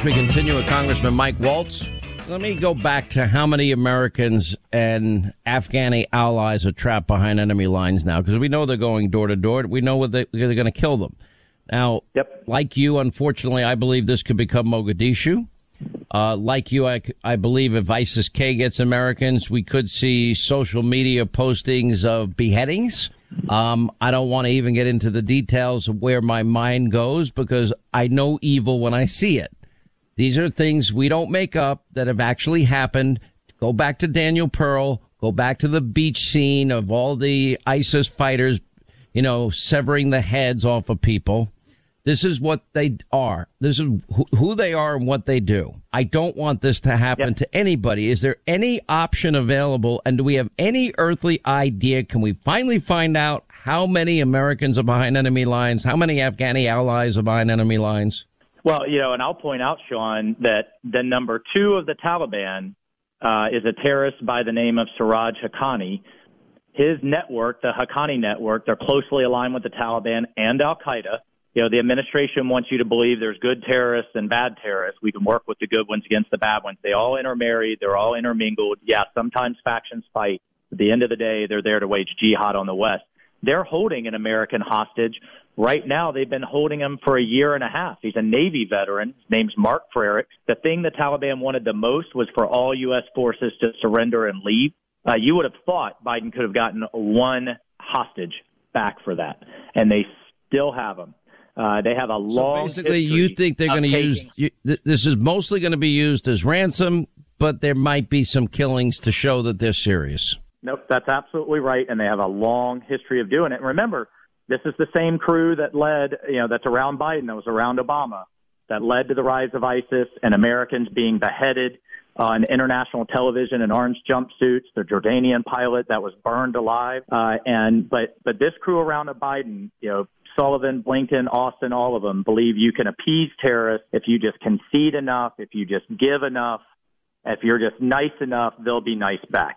As we continue with Congressman Mike Waltz, let me go back to how many Americans and Afghani allies are trapped behind enemy lines now, because we know they're going door to door. We know they're going to kill them. Now, Like you, unfortunately, I believe this could become Mogadishu. Like you, I believe if ISIS-K gets Americans, we could see social media postings of beheadings. I don't want to even get into the details of where my mind goes because I know evil when I see it. These are things we don't make up that have actually happened. Go back to Daniel Pearl. Go back to the beach scene of all the ISIS fighters, severing the heads off of people. This is what they are. This is who they are and what they do. I don't want this to happen to anybody. Is there any option available? And do we have any earthly idea? Can we finally find out how many Americans are behind enemy lines? How many Afghani allies are behind enemy lines? Well, and I'll point out, Sean, that the number 2 of the Taliban is a terrorist by the name of Siraj Haqqani. His network, the Haqqani network, they're closely aligned with the Taliban and Al-Qaeda. The administration wants you to believe there's good terrorists and bad terrorists. We can work with the good ones against the bad ones. They all intermarried. They're all intermingled. Yeah, sometimes factions fight. At the end of the day, they're there to wage jihad on the West. They're holding an American hostage. Right now, they've been holding him for a year and a half. He's a Navy veteran. His name's Mark Frerick. The thing the Taliban wanted the most was for all U.S. forces to surrender and leave. You would have thought Biden could have gotten one hostage back for that, and they still have him. They have a long. So basically, you think they're going to use this is mostly going to be used as ransom, but there might be some killings to show that they're serious. Nope, that's absolutely right, and they have a long history of doing it. And remember, this is the same crew that led, that's around Biden, that was around Obama, that led to the rise of ISIS and Americans being beheaded on international television in orange jumpsuits. The Jordanian pilot that was burned alive, but this crew around Biden, Sullivan, Blinken, Austin, all of them believe you can appease terrorists if you just concede enough, if you just give enough, if you're just nice enough, they'll be nice back.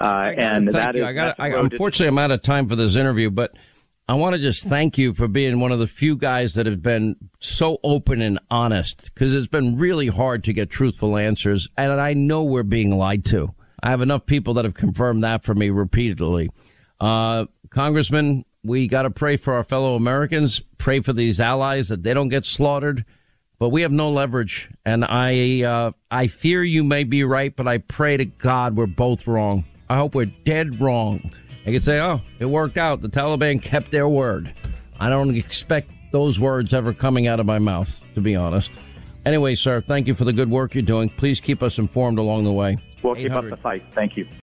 Unfortunately, I'm out of time for this interview, but I want to just thank you for being one of the few guys that have been so open and honest, because it's been really hard to get truthful answers, and I know we're being lied to. I have enough people that have confirmed that for me repeatedly. Congressman, we got to pray for our fellow Americans, pray for these allies that they don't get slaughtered, but we have no leverage. And I fear you may be right, but I pray to God we're both wrong. I hope we're dead wrong. I could say, oh, it worked out. The Taliban kept their word. I don't expect those words ever coming out of my mouth, to be honest. Anyway, sir, thank you for the good work you're doing. Please keep us informed along the way. We'll keep up the fight. Thank you.